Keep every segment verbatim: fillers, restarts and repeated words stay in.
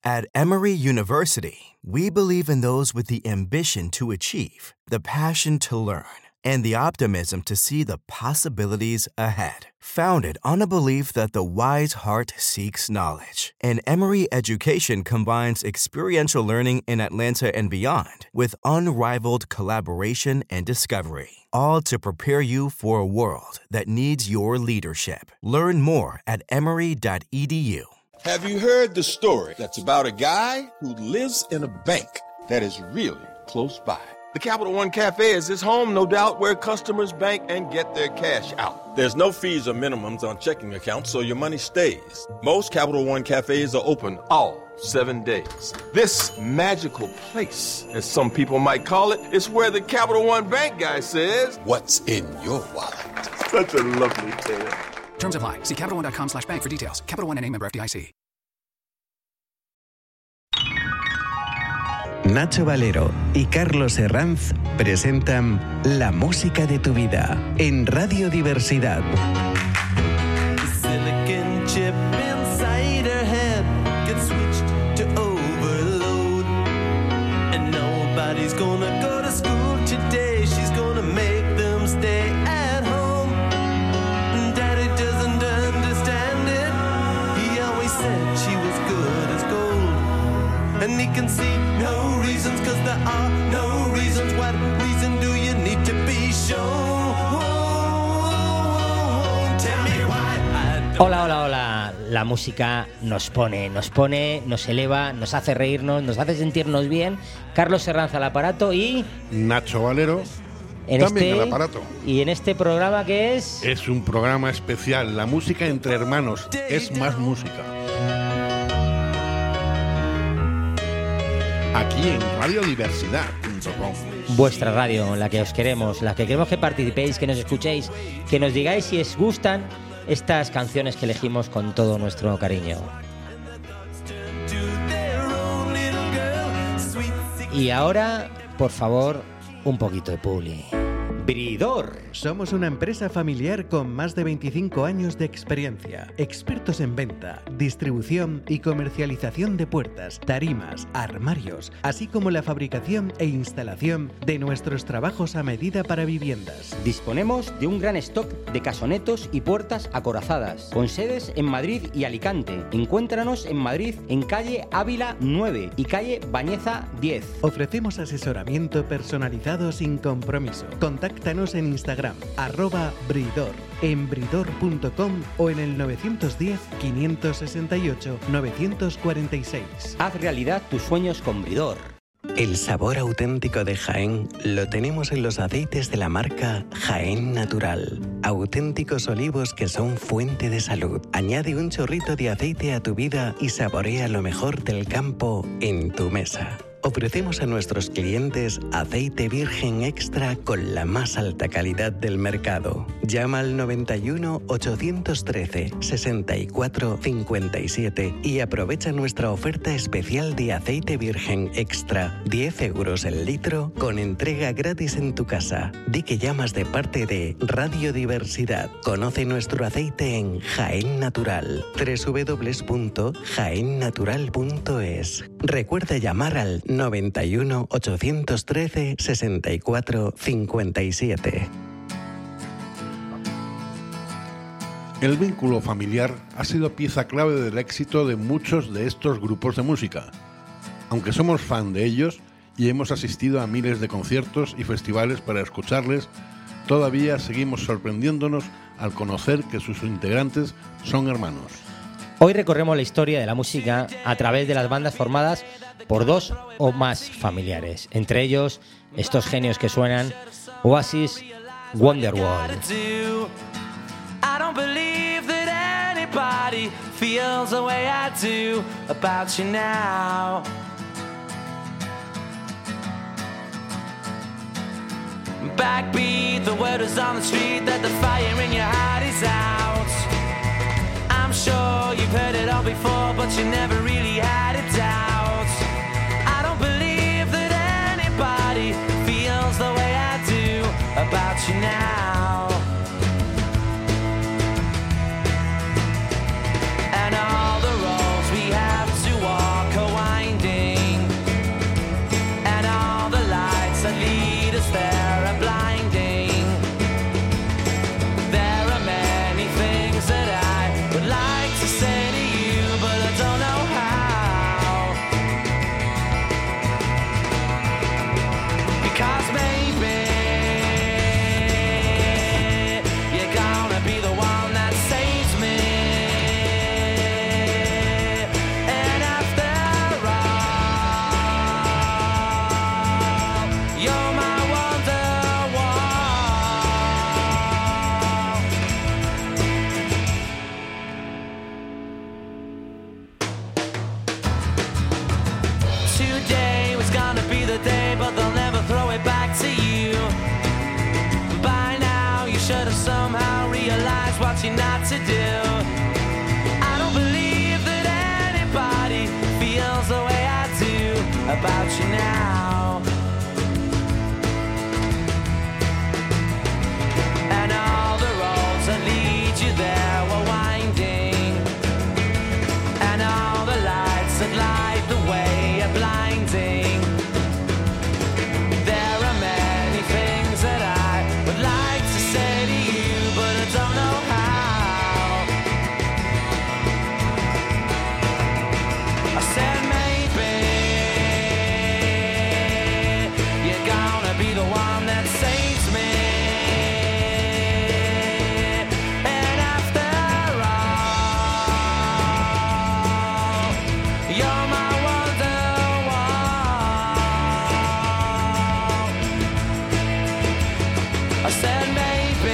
At Emory University, we believe in those with the ambition to achieve, the passion to learn, and the optimism to see the possibilities ahead. Founded on a belief that the wise heart seeks knowledge, and Emory Education combines experiential learning in Atlanta and beyond with unrivaled collaboration and discovery, all to prepare you for a world that needs your leadership. Learn more at emory dot e d u. Have you heard the story that's about a guy who lives in a bank that is really close by? The Capital One Cafe is his home, no doubt, where customers bank and get their cash out. There's no fees or minimums on checking accounts, so your money stays. Most Capital One Cafes are open all seven days. This magical place, as some people might call it, is where the Capital One Bank guy says, "What's in your wallet?" Such a lovely tale. Terms apply. See Capital One dot com slash bank for details. Capital One N A member F D I C. Nacho Valero y Carlos Herranz presentan La música de tu vida en Radio Diversidad. Silicon chip inside her head gets switched to overload, and nobody's gonna go to school today. She's gonna make them stay at home. Daddy doesn't understand it. He always said she was good as gold, and he can see no reasons, cause there are no reasons. What reason do you need to be shown? Tell me why. Hola, hola, hola. La música nos pone, nos pone, nos eleva, nos hace reírnos, nos hace sentirnos bien. Carlos Herranz al aparato y... Nacho Valero en también este, al aparato. Y en este programa que es... Es un programa especial. La música entre hermanos es más música. Aquí en radio diversidad punto com. Vuestra radio, la que os queremos, la que queremos que participéis, que nos escuchéis, que nos digáis si os gustan estas canciones que elegimos con todo nuestro cariño. Y ahora, por favor, un poquito de publi. Bridor. Somos una empresa familiar con más de veinticinco años de experiencia, expertos en venta, distribución y comercialización de puertas, tarimas, armarios, así como la fabricación e instalación de nuestros trabajos a medida para viviendas. Disponemos de un gran stock de casonetos y puertas acorazadas, con sedes en Madrid y Alicante. Encuéntranos en Madrid, en calle Ávila nueve y calle Bañeza diez. Ofrecemos asesoramiento personalizado sin compromiso. Contáctanos en Instagram, arroba Bridor, en bridor punto com o en el nueve uno cero, cinco seis ocho, nueve cuatro seis. Haz realidad tus sueños con Bridor. El sabor auténtico de Jaén lo tenemos en los aceites de la marca Jaén Natural. Auténticos olivos que son fuente de salud. Añade un chorrito de aceite a tu vida y saborea lo mejor del campo en tu mesa. Ofrecemos a nuestros clientes aceite virgen extra con la más alta calidad del mercado. Llama al noventa y uno, ochocientos trece, sesenta y cuatro cincuenta y siete y aprovecha nuestra oferta especial de aceite virgen extra, diez euros el litro, con entrega gratis en tu casa. Di que llamas de parte de Radio Diversidad. Conoce nuestro aceite en Jaén Natural, doble u doble u doble u punto jaén natural punto es. Recuerda llamar al noventa y uno, ochocientos trece, sesenta y cuatro cincuenta y siete. El vínculo familiar ha sido pieza clave del éxito de muchos de estos grupos de música. Aunque somos fan de ellos y hemos asistido a miles de conciertos y festivales para escucharles, todavía seguimos sorprendiéndonos al conocer que sus integrantes son hermanos. Hoy recorremos la historia de la música a través de las bandas formadas por dos o más familiares, entre ellos estos genios que suenan: Oasis, Wonderwall. I don't believe that anybody feels the way I do about you now. Backbeat, the word is on the street that the fire in your heart is out. I'm sure you've heard it all before, but you never really had a doubt. I don't believe that anybody feels the way I do about you now. And all the roads we have to walk are about you now. And all the roads that lead you there were winding, and all the lights that light the way are blinding. There are many things that I would like to say to you, but I don't know how. I said maybe you're gonna be the one that saves me. And after all, you're my I said maybe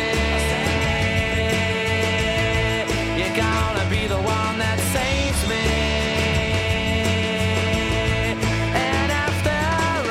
you're gonna be the one that saves me. And after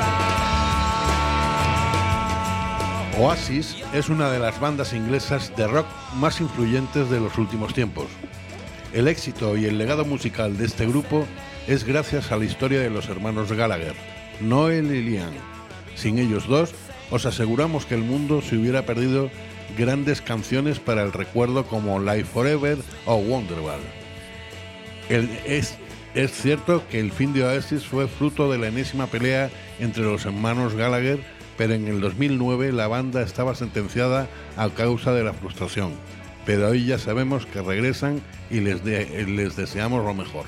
all. Oasis es una de las bandas inglesas de rock más influyentes de los últimos tiempos. El éxito y el legado musical de este grupo es gracias a la historia de los hermanos Gallagher, Noel y Liam. Sin ellos dos, os aseguramos que el mundo se hubiera perdido grandes canciones para el recuerdo como Live Forever o Wonderwall. El, es, es cierto que el fin de Oasis fue fruto de la enésima pelea entre los hermanos Gallagher, pero en el dos mil nueve la banda estaba sentenciada a causa de la frustración. Pero hoy ya sabemos que regresan y les, de, les deseamos lo mejor.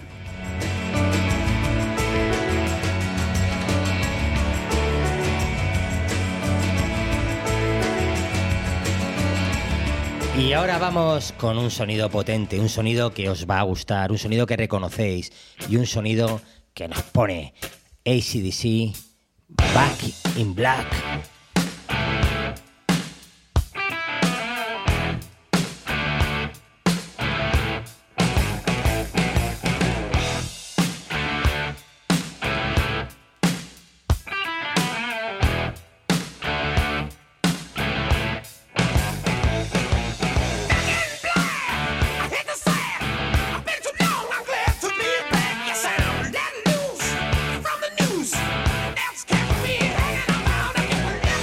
Y ahora vamos con un sonido potente, un sonido que os va a gustar, un sonido que reconocéis y un sonido que nos pone A C D C, Back in Black. That's kept me hanging around.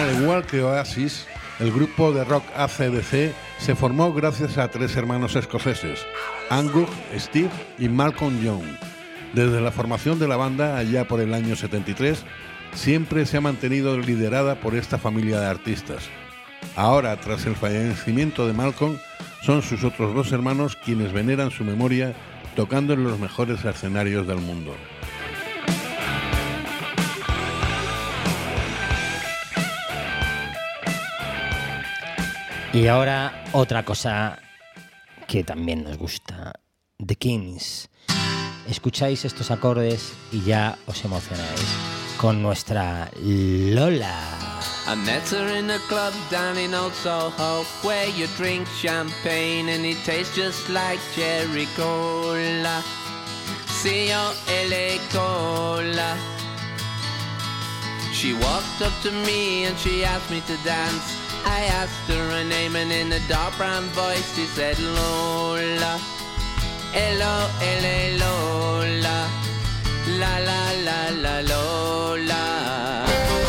Al igual que Oasis, el grupo de rock A C D C se formó gracias a tres hermanos escoceses, Angus, Steve y Malcolm Young. Desde la formación de la banda, allá por el año setenta y tres, siempre se ha mantenido liderada por esta familia de artistas. Ahora, tras el fallecimiento de Malcolm, son sus otros dos hermanos quienes veneran su memoria tocando en los mejores escenarios del mundo. Y ahora otra cosa que también nos gusta, The Kings. Escucháis estos acordes y ya os emocionáis con nuestra Lola. I met her in a club down in Old Soho, where you drink champagne and it tastes just like cherry cola. C O L A cola. She walked up to me and she asked me to dance. I asked her her name and in a dark brown voice she said Lola. L O L A Lola. La la la la Lola.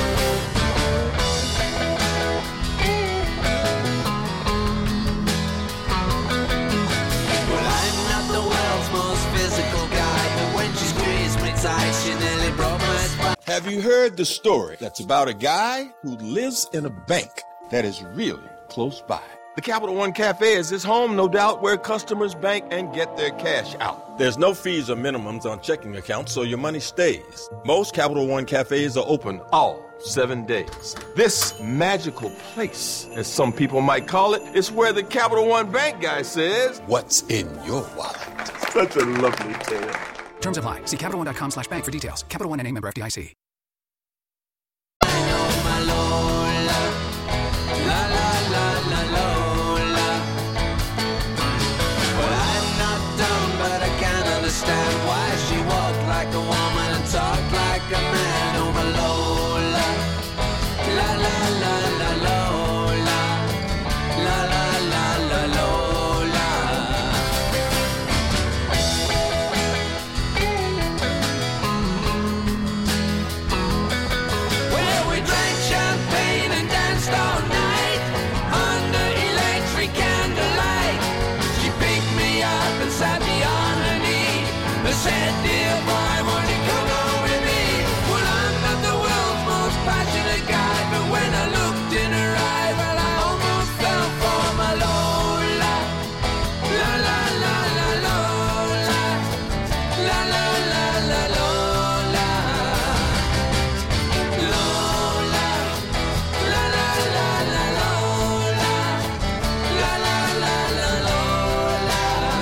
Well, I'm not the world's most physical guy, but when she squeezed me tight, she nearly broke my spine. Have you heard the story that's about a guy who lives in a bank that is really close by? The Capital One Cafe is his home, no doubt, where customers bank and get their cash out. There's no fees or minimums on checking accounts, so your money stays. Most Capital One Cafes are open all seven days. This magical place, as some people might call it, is where the Capital One Bank guy says, "What's in your wallet?" Such a lovely tale. Terms apply. See Capital One dot com slash bank for details. Capital One N A member F D I C. Understand why she walked like a woman and talked like a man over Lola. La la la la Lola. La la la la Lola. Well, we drank champagne and danced all night under electric candlelight. She picked me up and sat me on her knee. I said, dear boy, won't you come home with me? Well, I'm not the world's most passionate guy, but when I looked in her eye, well, I almost fell for my Lola. La la la la Lola. La la la la Lola. Lola. La la la la Lola. La la la la Lola.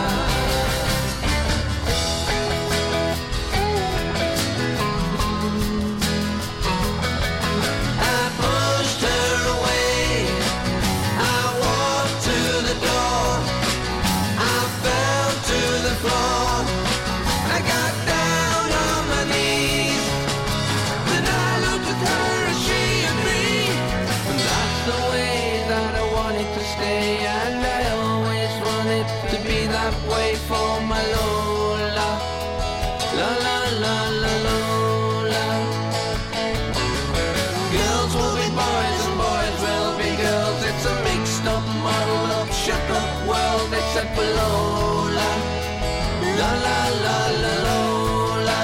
I pushed her away. I walked to the door. I fell to the floor. I got down on my knees. Then I looked at her and she at me. And that's the way that I wanted to stay. And I always wanted to be that way for my Lola. La la la la Lola. Girls will be boys and boys will be girls. It's a mixed up, muddled up, shook up world except for Lola. La la la la Lola.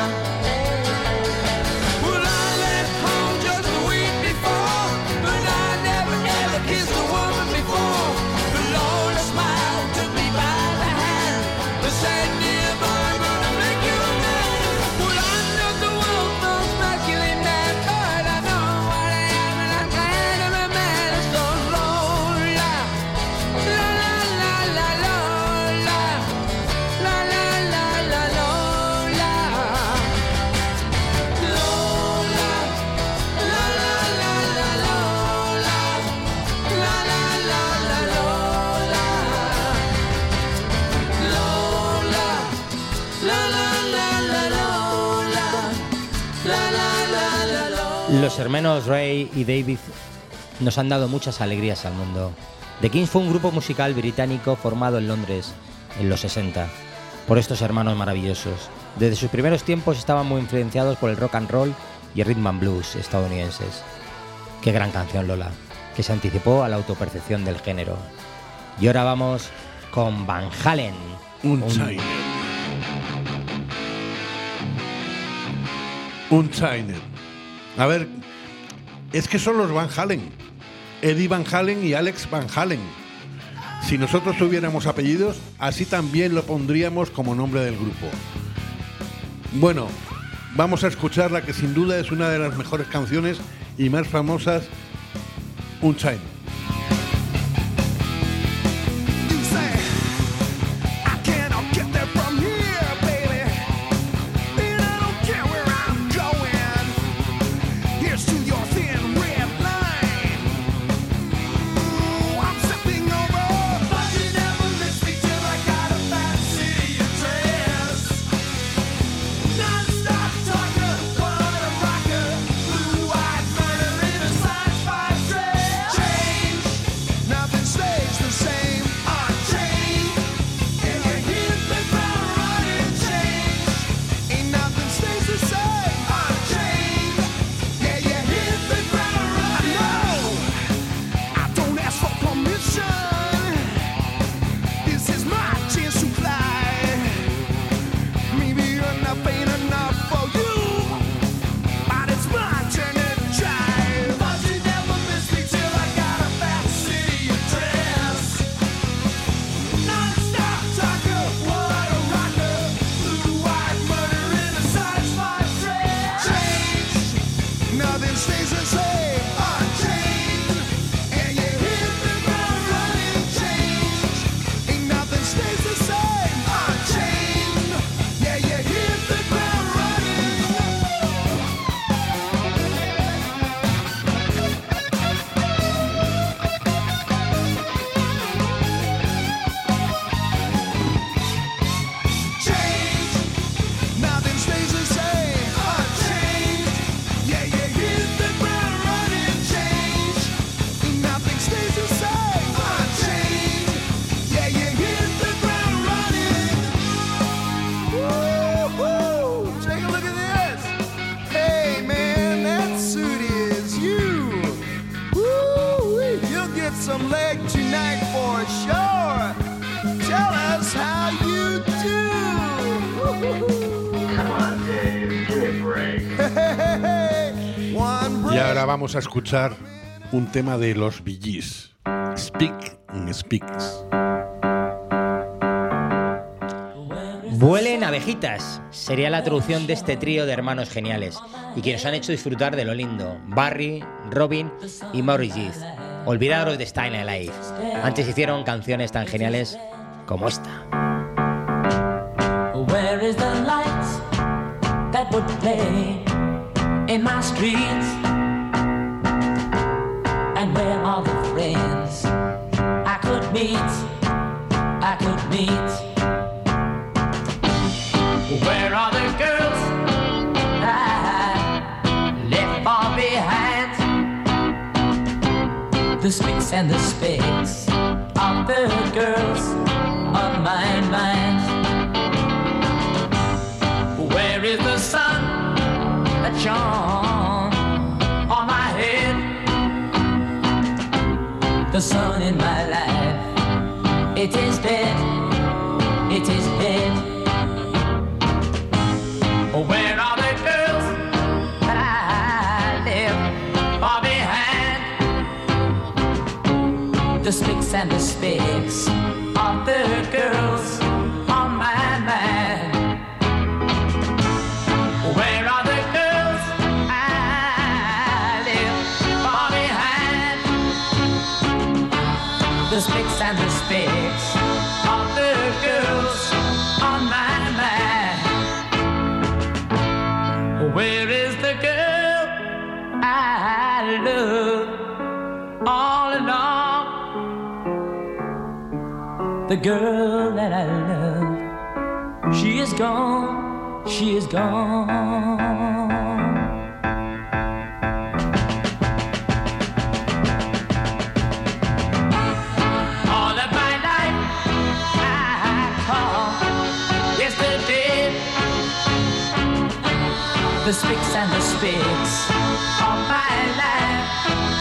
Well, I left home just a week before, but I never ever kissed a woman before. But Lola smiled, took me by the hand, and said, dear boy, I'm gonna make you a man. Well, I'm not the world's most masculine man, but I know what I am, and I'm glad I'm a man. So Lola, la la la la Lola, la la la la Lola, Lola, la la la la Lola, la la la la Lola, Lola, la la la la Lola, la la la la Lola. Los hermanos Ray y David nos han dado muchas alegrías al mundo. The Kings fue un grupo musical británico formado en Londres en los sesenta por estos hermanos maravillosos. Desde sus primeros tiempos estaban muy influenciados por el rock and roll y el rhythm and blues estadounidenses. Qué gran canción, Lola, que se anticipó a la autopercepción del género. Y ahora vamos con Van Halen. Unchained. Unchained. A ver, es que son los Van Halen. Eddie Van Halen y Alex Van Halen. Si nosotros tuviéramos apellidos, así también lo pondríamos como nombre del grupo. Bueno, vamos a escuchar la que sin duda es una de las mejores canciones y más famosas, Unchained. Y ahora vamos a escuchar un tema de los Bee Gees, Speak and Speaks. Vuelen abejitas sería la traducción de este trío de hermanos geniales y que nos han hecho disfrutar de lo lindo. Barry, Robin y Maurice Gibb. Olvidaros de Stayin' Alive. Antes hicieron canciones tan geniales como esta. Where is the light that would play in my streets? And where are the friends I could meet? I could meet. Where are the girls I left far behind? The spicks and the specks of the girls on my mind. Where is the sun that shone on my head? The sun in my life, it is dead, it is dead. Where are the girls that I left far behind? The spicks and the specks of the girls on my mind. Where are the girls I left far behind? The spicks and the specks of the girls on my mind. Where is the girl I love all along? The girl that I love, she is gone, she is gone. All of my life I call yesterday. The spicks and the spicks of my life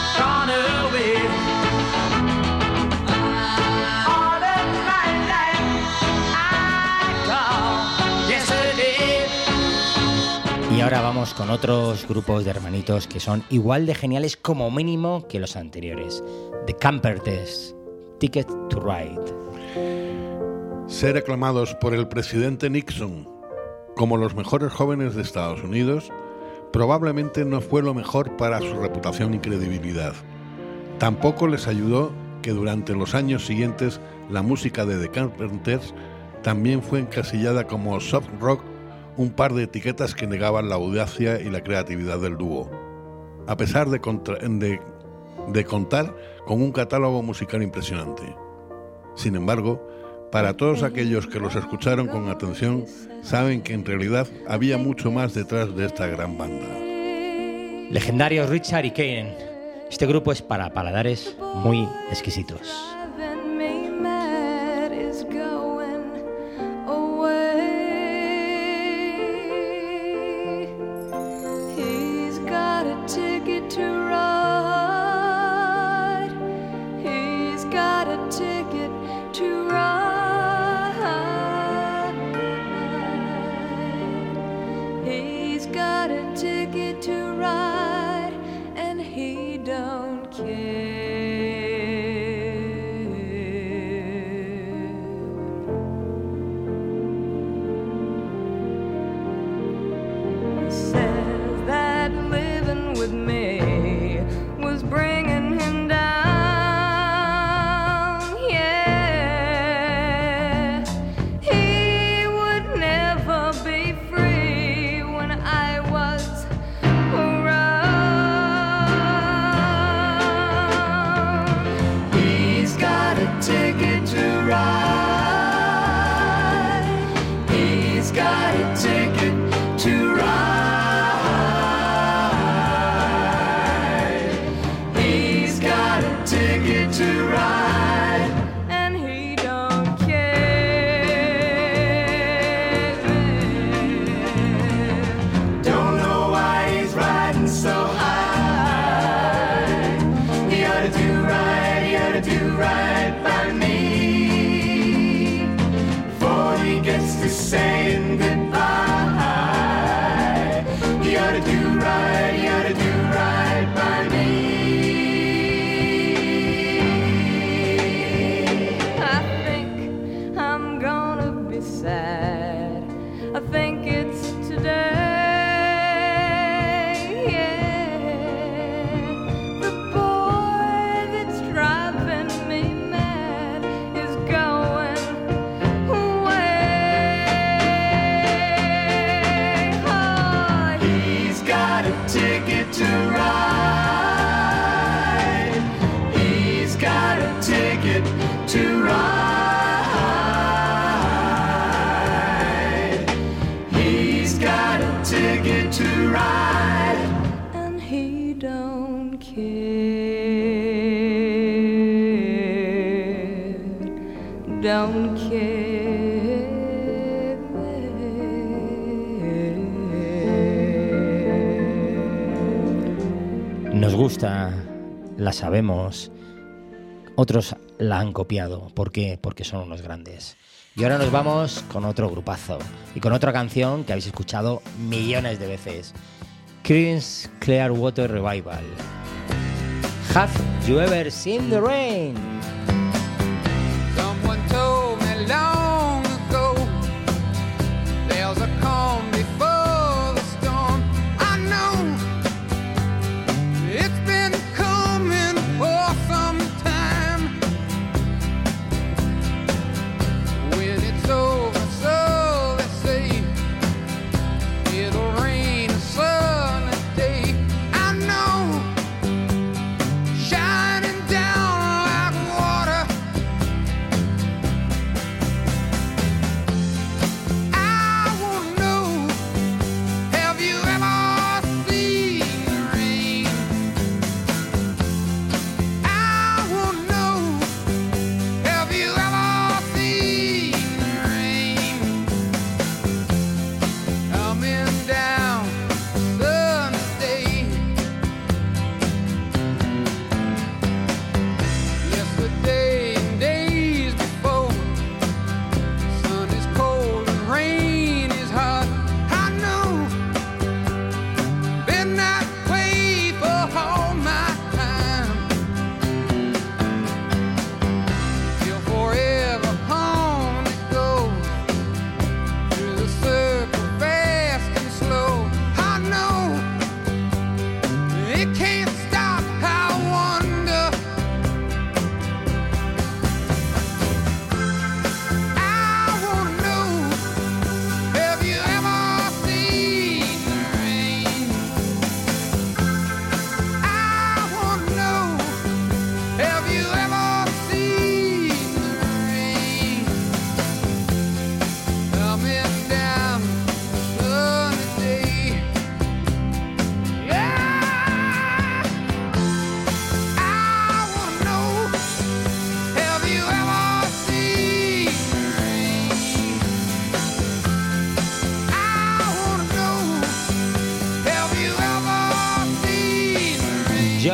ahora vamos con otros grupos de hermanitos que son igual de geniales como mínimo que los anteriores. The Campertest, Ticket to Ride. Ser aclamados por el presidente Nixon como los mejores jóvenes de Estados Unidos probablemente no fue lo mejor para su reputación y credibilidad. Tampoco les ayudó que durante los años siguientes la música de The Carpenters también fue encasillada como soft rock, un par de etiquetas que negaban la audacia y la creatividad del dúo, a pesar de, contra- de, de contar con un catálogo musical impresionante. Sin embargo, para todos aquellos que los escucharon con atención, saben que en realidad había mucho más detrás de esta gran banda. Legendarios Richard y Kane. Este grupo es para paladares muy exquisitos. Don't care. Nos gusta, la sabemos, otros la han copiado. ¿Por qué? Porque son unos grandes. Y ahora nos vamos con otro grupazo y con otra canción que habéis escuchado millones de veces. Creedence Clearwater Revival. Have you ever seen the rain? Someone told me long ago there's a calm before the storm. I know it's been coming for some time. When it's over, so they say, it'll rain a sunny day. I know, shining down like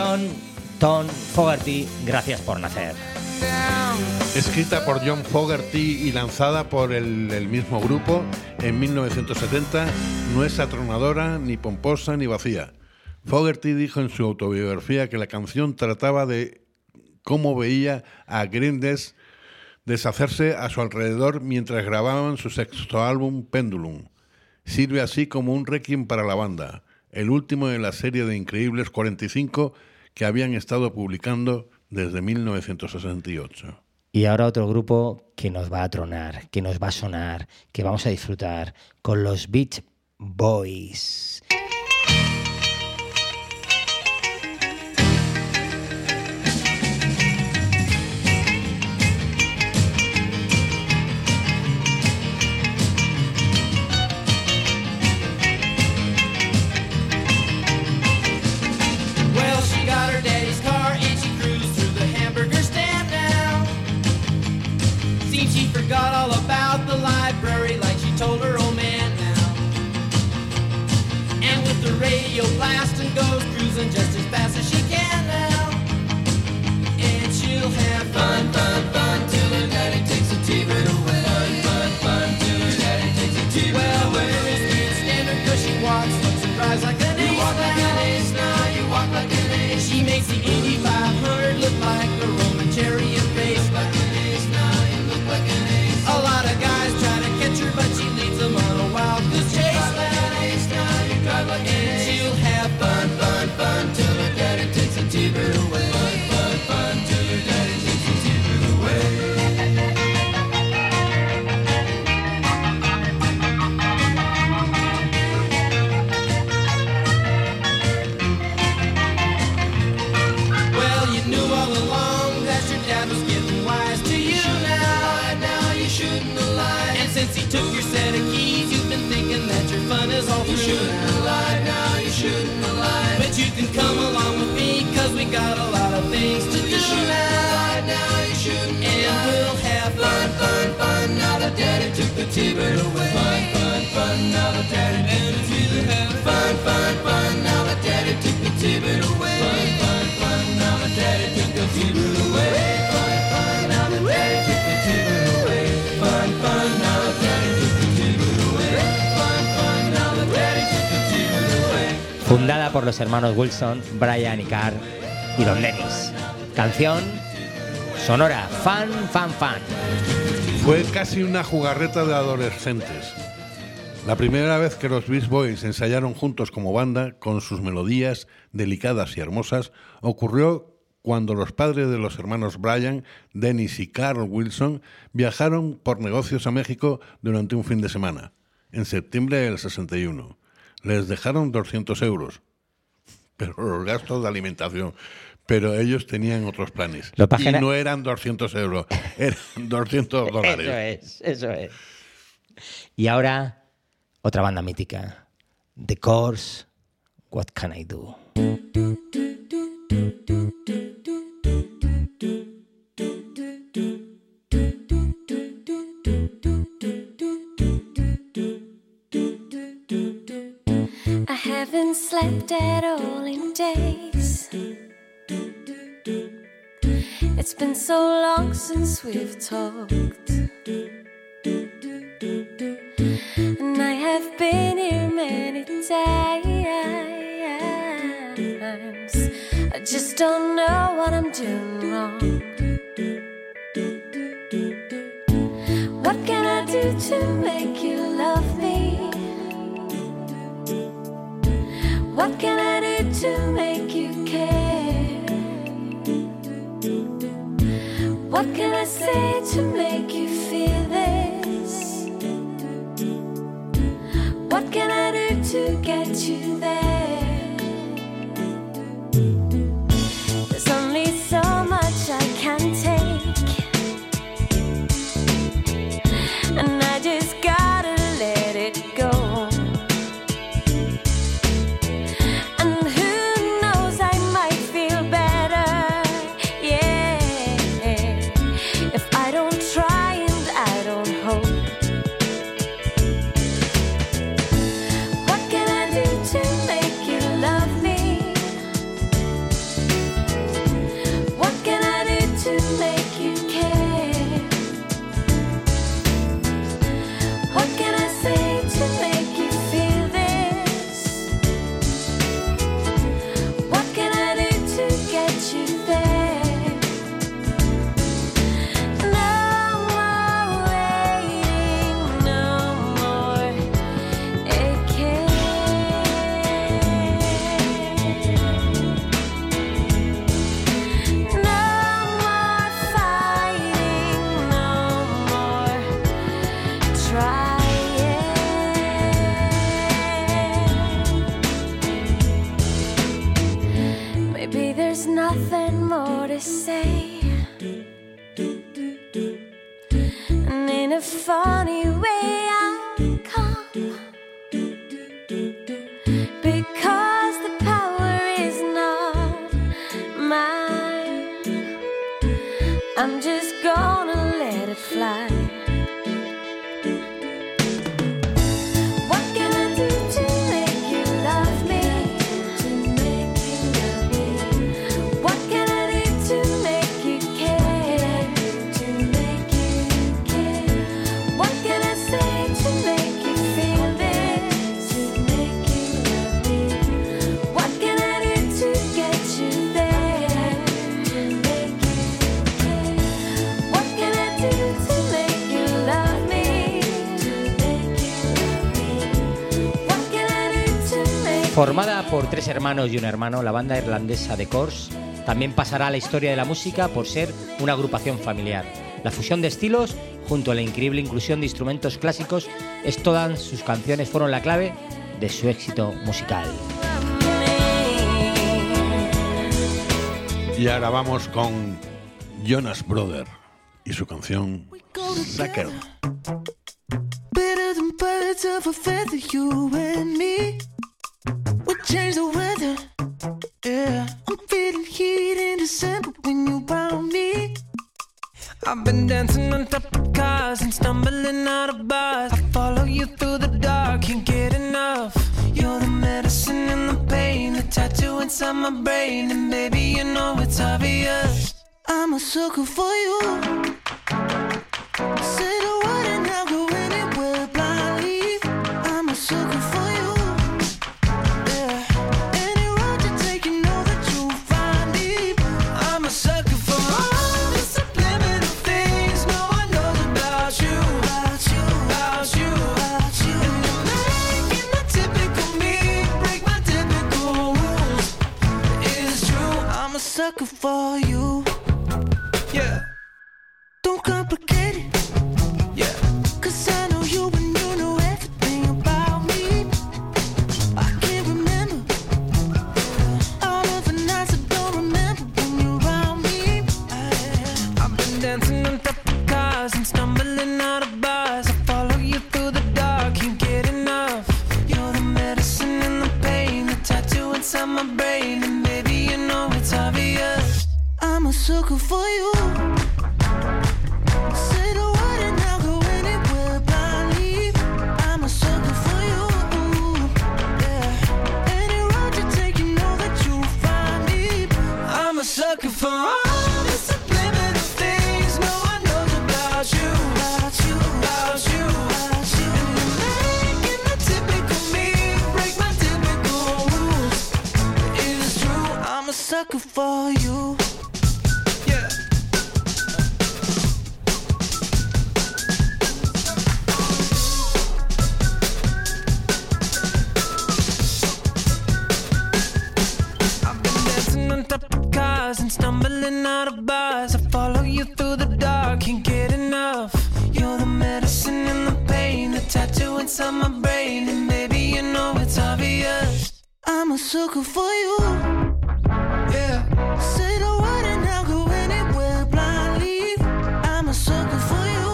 canción, Tom Fogerty, Gracias por nacer. Escrita por John Fogerty y lanzada por el, el mismo grupo en mil novecientos setenta, no es atronadora, ni pomposa, ni vacía. Fogerty dijo en su autobiografía que la canción trataba de cómo veía a Green Day deshacerse a su alrededor mientras grababan su sexto álbum, Pendulum. Sirve así como un requiem para la banda, el último de la serie de increíbles cuarenta y cinco que habían estado publicando desde mil novecientos sesenta y ocho. Y ahora otro grupo que nos va a tronar, que nos va a sonar, que vamos a disfrutar con los Beach Boys. Forgot all about the library like she told her old man now. And with the radio blasting goes cruising just as fast as she can now. And she'll have fun, fun, fun till her daddy takes the T-bird away. Fun, fun, fun till her daddy takes the T-bird well, away. Well, the girls can't stand her cause she walks, looks and drives like an ace. You walk like an ace now, you walk like an ace. She makes the Indy five hundred look like a Roman chariot race. Like an ace now, you look like an ace. A lot of guys try to catch her, but she leads them on a wild goose chase. You drive like an ace now, you drive like an ace. She'll have fun, fun, fun till her daddy takes the T-bird away. Fun, fun, fun till her daddy takes the T-bird away. Well, you knew all along that your dad was getting wise to you now. Now you shouldn't have lied. And since he took your set of keys, you've been thinking that your fun is all through. You shouldn't have lied. Now you shouldn't have lied. But you can come along with me, cause we got a lot of things to do now. Now you shouldn't have lied. And we'll have fun, fun, fun. Now that daddy took the T-bird away. Fun, fun, fun. Now that daddy took the T-bird away. Fun, fun, fun. Now that daddy took the T-bird away. Fun, fun, fun. Now that daddy took the T-bird away. Fun, fun. Now that daddy took the T-bird away. Fun, fun. Now that daddy took the T-bird away. Fun, fun. Now that daddy took the T-bird away. Fundada por los hermanos Wilson, Brian y Carl y Don Dennis. Canción sonora, fan, fan, fan. Fue casi una jugarreta de adolescentes. La primera vez que los Beach Boys ensayaron juntos como banda, con sus melodías delicadas y hermosas, ocurrió cuando los padres de los hermanos Brian, Dennis y Carl Wilson viajaron por negocios a México durante un fin de semana, en septiembre del sesenta y uno. Les dejaron doscientos euros, pero los gastos de alimentación. Pero ellos tenían otros planes. Lo página... Y no eran doscientos euros, eran doscientos dólares. Eso es, eso es. Y ahora, otra banda mítica. The Course, What Can I Do? I haven't slept at all in days. It's been so long since we've talked, and I have been here many times. I just don't know what I'm doing wrong. What can I do to make you love me? What can I do to make you care? What can I say to make you feel this? What can I do to get you there? There's only so much I can take, and I just gotta let it go. To make trying. Maybe there's nothing more to say. And in a funny way I'll come, because the power is not mine. I'm just gonna let it fly. What can I do to make you love me? To make you love me. What can I do to make you care? To make you care. What can I say to make you feel this? To make you love me. What can I do to get you there? To make you care. What can I do to make you love me? To make you love me. What can I do to make Formada por tres hermanos y un hermano, la banda irlandesa The Corrs también pasará a la historia de la música por ser una agrupación familiar. La fusión de estilos, junto a la increíble inclusión de instrumentos clásicos, es todas sus canciones fueron la clave de su éxito musical. Y ahora vamos con Jonas Brothers y su canción Sucker. Better than birds of a feather, you and me. We change the weather. Yeah, I'm feeling heat in December when you found me. I've been dancing on top of cars and stumbling out of bars. I follow you through the dark, can't get enough. You're the medicine and the pain, the tattoo inside my brain, and baby, you know it's obvious. I'm a sucker for you. Say the word and I'll go anywhere blindly. I'm a sucker for you. Yeah, any road you take, you know that you'll find me. I'm a sucker for all the subliminal things no one knows about you, about you, about you, about you. And you're making the typical me break my typical rules. It's true, I'm a sucker for you. Yeah, don't complicate it. Yeah, 'cause I know you and you know everything about me. I can't remember all of the nights I don't remember when you're around me. I've been dancing on top of cars and stumbling out of bars. I follow you through the dark, can't get enough. You're the medicine and the pain, the tattoo inside my brain, and baby, you know it's obvious. I'm a sucker for you. Say the word and I'll go anywhere blindly. I'm a sucker for you. Yeah, any road you take, you know that you'll find me. I'm a sucker for all the subliminal things no one knows about you, about you, about you, about you. And you're making the typical me break my typical rules. It's true, I'm a sucker for you. Yeah. I've been dancing on top of cars and stumbling out of bars. I follow you through the dark, can't get enough. You're the medicine and the pain, the tattoo inside my brain, and baby, you know it's obvious. I'm a sucker for you. Yeah. Say the word and I'll go anywhere blindly. I'm a sucker for you.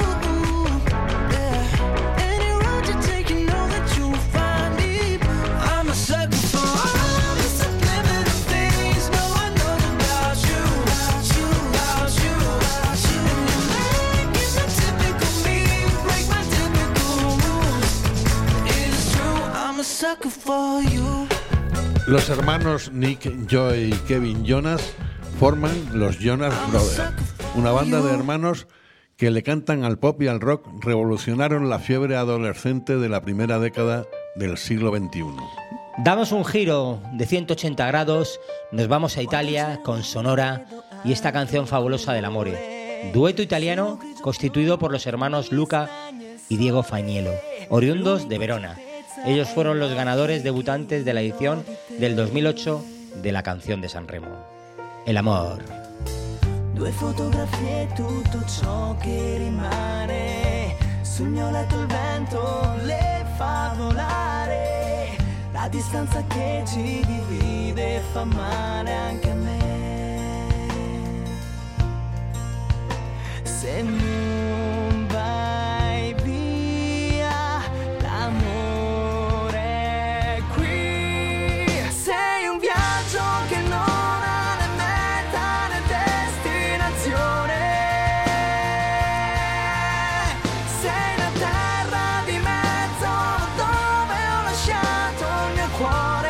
Yeah. Any road you take, you know that you'll find me. I'm a sucker for all the subliminal things no one knows about you, about you, about you, about you. And you're making the typical me break my typical rules. It's true, I'm a sucker for you. Los hermanos Nick, Joe y Kevin Jonas forman los Jonas Brothers, una banda de hermanos que le cantan al pop y al rock, revolucionaron la fiebre adolescente de la primera década del siglo veintiuno. Damos un giro de ciento ochenta grados, nos vamos a Italia con Sonora y esta canción fabulosa del Amore, dueto italiano constituido por los hermanos Luca y Diego Faniello, oriundos de Verona. Ellos fueron los ganadores debutantes de la edición del dos mil ocho de la canción de Sanremo. El amor. Due fotografie, tutto ciò che rimane sul mio letto il vento le fa volare, la distanza che ci divide fa male anche a me. Se non vai via, l'amore è qui. Sei un viaggio che non ha né meta né destinazione. Sei la terra di mezzo dove ho lasciato il mio cuore.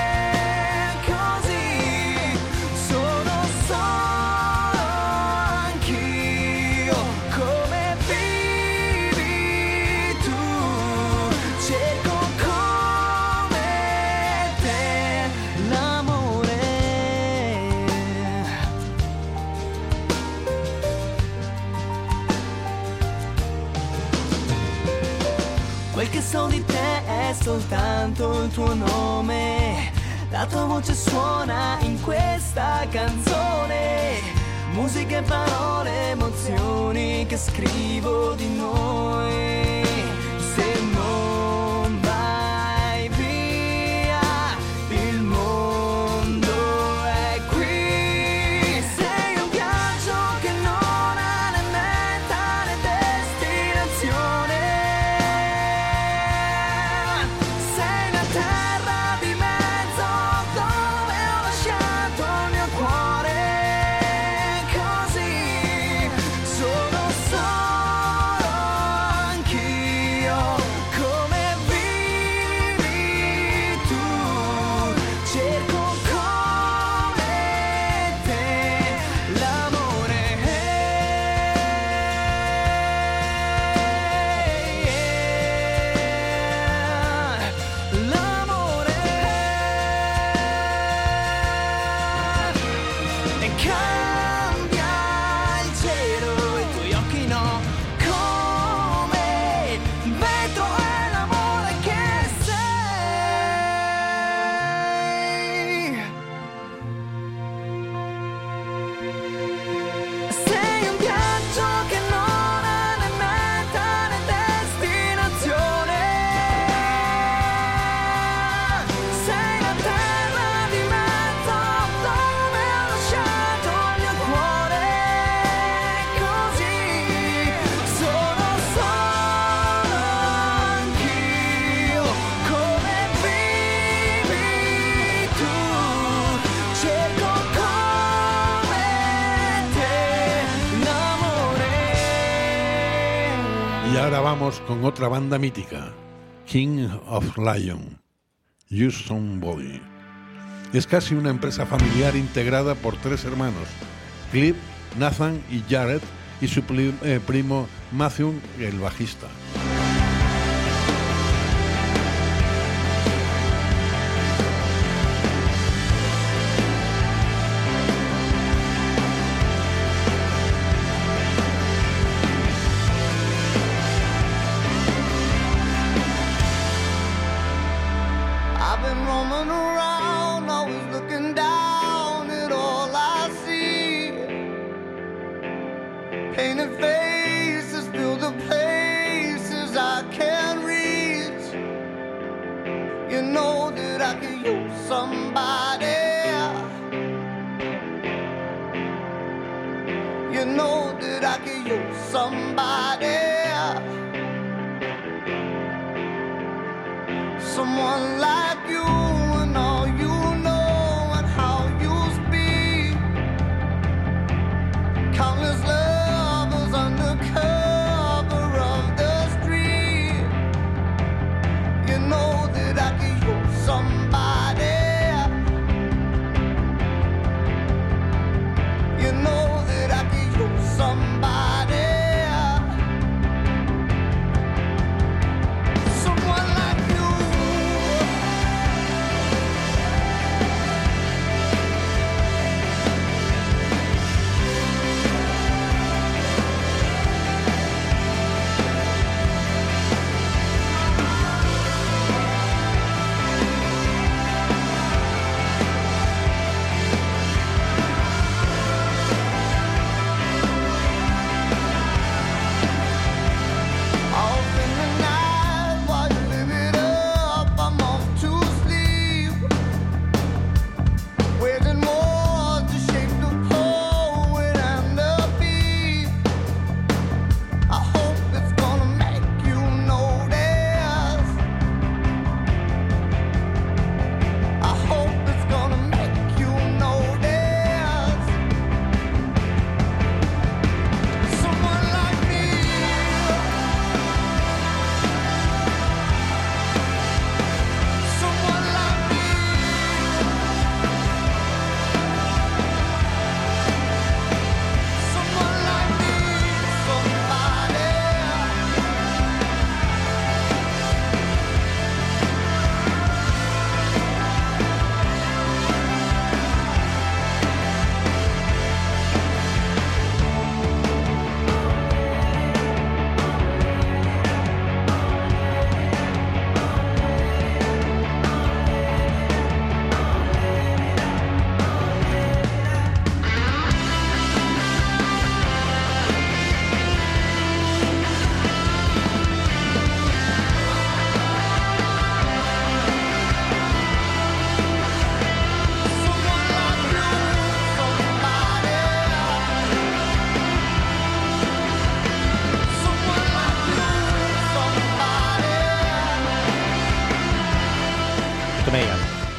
Così sono solo anch'io. Come vivi tu? Cerco come te l'amore. Quel che so di te è soltanto il tuo nome, la tua voce suona in questa canzone, musica e parole, emozioni che scrivo di noi. Se non vai via, il mondo è qui. Sei un viaggio che non ha né meta né destinazione. Sei la terra di mezzo dove ho lasciato il mio cuore. Così sono solo anch'io. Come vivi tu? Cerco come te l'amore. L'amore. E cambia il cielo, i tuoi occhi no, come il vetro è l'amore che sei. Sei un viaggio che non ha né meta né destinazione. Sei la terra di mezzo dove ho lasciato il mio cuore. Così sono solo anch'io. Come vivi tu? Cerco come te l'amore. Y ahora vamos con otra banda mítica, King of Lion, Use Somebody. Es casi una empresa familiar integrada por tres hermanos, Cliff, Nathan y Jared, y su pli- eh, primo Matthew, el bajista. I've been roaming around, always looking down at all I see. Painted faces fill the places I can't reach. You know that I could use somebody. You know that I could use somebody. Someone like you and all you know and how you speak. Countless lovers under cover of the street. You know that I could use somebody. You know that I could use somebody. Someone like you. me digas.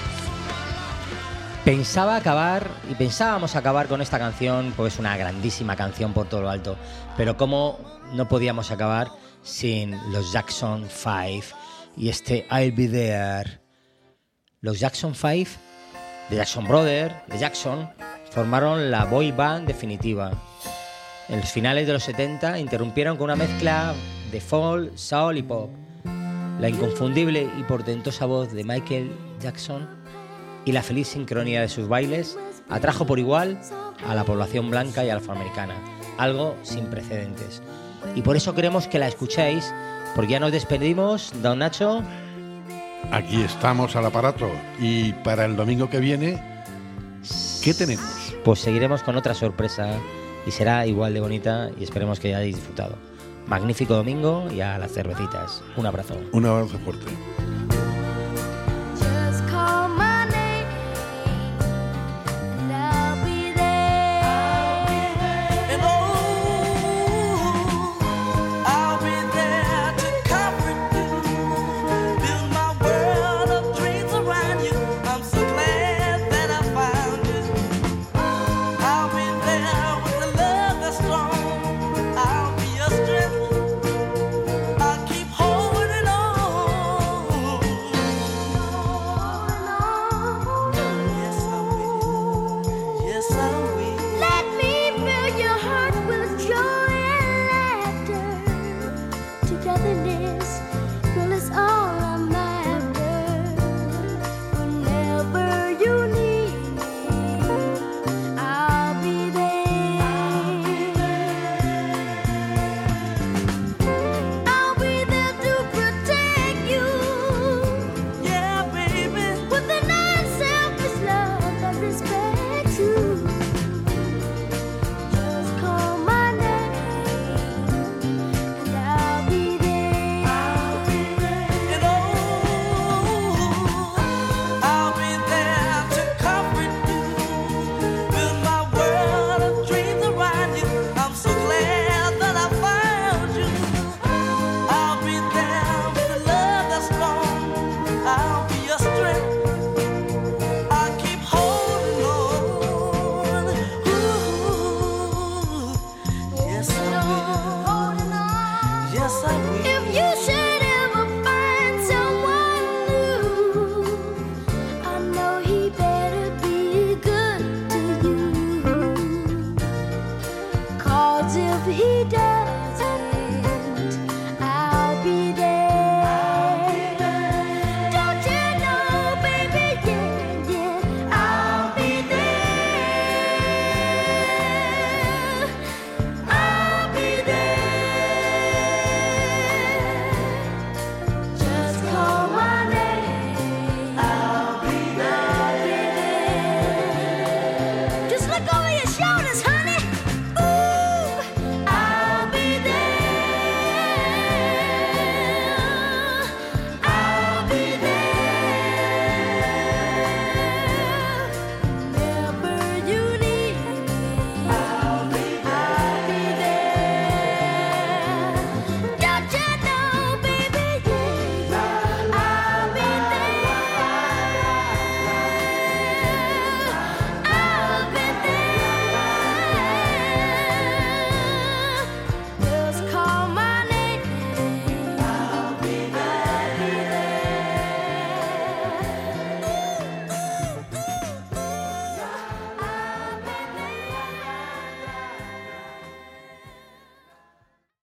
Pensaba acabar, y pensábamos acabar con esta canción, pues es una grandísima canción por todo lo alto, pero cómo no podíamos acabar sin los Jackson Five y este I'll Be There. Los Jackson Five, de Jackson Brothers, de Jackson, formaron la boy band definitiva. En los finales de los setenta interrumpieron con una mezcla de folk, soul y pop. La inconfundible y portentosa voz de Michael Jackson y la feliz sincronía de sus bailes atrajo por igual a la población blanca y afroamericana, algo sin precedentes. Y por eso queremos que la escuchéis, porque ya nos despedimos, don Nacho. Aquí estamos al aparato, y para el domingo que viene, ¿qué tenemos? Pues seguiremos con otra sorpresa y será igual de bonita, y esperemos que hayáis disfrutado. Magnífico domingo y a las cervecitas. Un abrazo. Un abrazo fuerte.